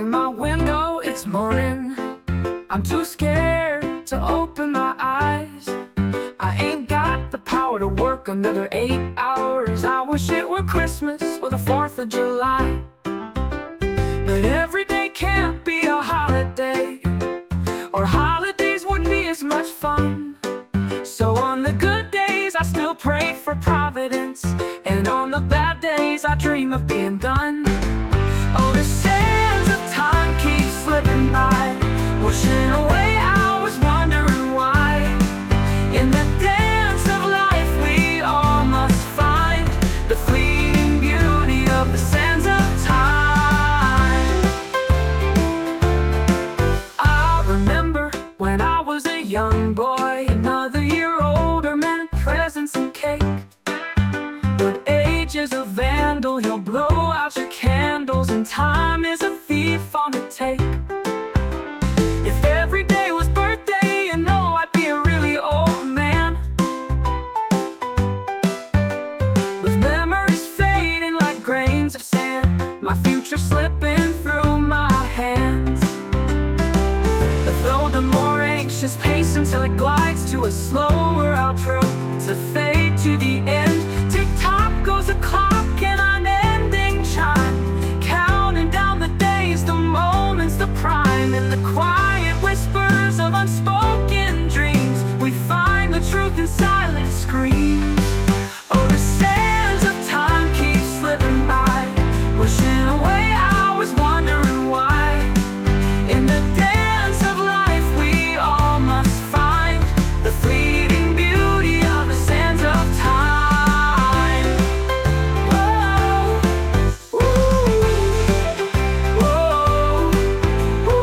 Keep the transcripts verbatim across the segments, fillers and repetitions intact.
in my window, it's morning. I'm too scared to open my eyes. I ain't got the power to work another eight hours. I wish it were Christmas or the fourth of July. But every day can't be a holiday, or holidays wouldn't be as much fun. So on the good days I still pray for Providence, and on the bad days I dream of being done. Oh, the sands of time keep slipping by, wishing away hours, wondering why. In the dance of life we all must find the fleeting beauty of the sands of time. I remember when I was a young boy, another year older meant presents and cake. But age is a vandal, he'll blow out your candles, and time is a thief on the take. If every day was birthday, you know I'd be a really old man, with memories fading like grains of sand, my future slipping through my hands. But though the more anxious pace until it glides to a slower outro, to fade to the end. Tick-tock goes the clock, an unending chime, counting down the days, the moments, the prime. In the quiet whispers of unspoken dreams, we find the truth in silent screams. Oh, the sands of time keep slipping by, wishing away hours, wondering why. In the dance of life we all must find the fleeting beauty of the sands of time. Whoa, ooh, whoa, ooh,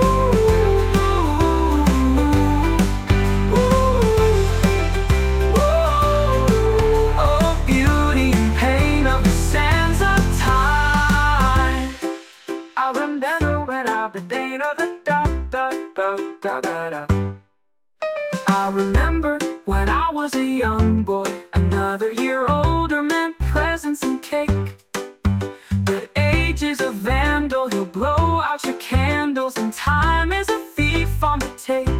ooh, whoa. Oh, beauty and pain of the sands of time. I remember when I the day of the da da da da da da. I remember when I was a young boy, another year older meant presents and cake. But age is a vandal, he'll blow out your candles, and time is a thief on the take.